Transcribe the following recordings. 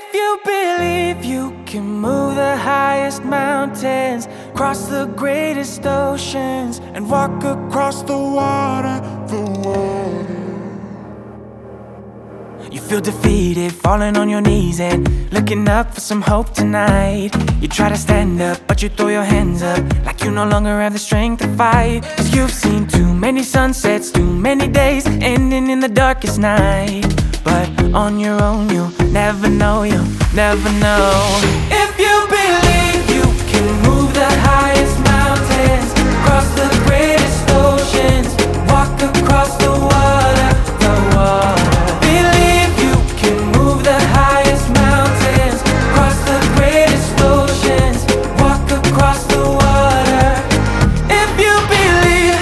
If you believe you can move the highest mountains, cross the greatest oceans, and walk across the water, You feel defeated, falling on your knees and looking up for some hope tonight. You try to stand up, but you throw your hands up like you no longer have the strength to fight. 'Cause you've seen too many sunsets, too many days ending in the darkest night. But on your own you'll never know, you'll never know. If you believe you can move the highest mountains, cross the greatest oceans, walk across the water, the water. Believe you can move the highest mountains, cross the greatest oceans, walk across the water. If you believe.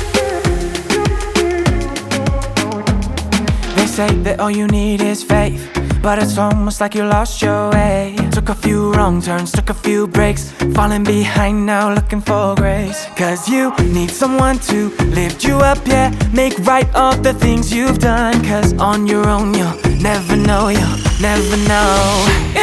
They say that all you need is faith, but it's almost like you lost your way. Took a few wrong turns, took a few breaks, falling behind now looking for grace. 'Cause you need someone to lift you up, yeah, make right all the things you've done. 'Cause on your own you'll never know, you'll never know.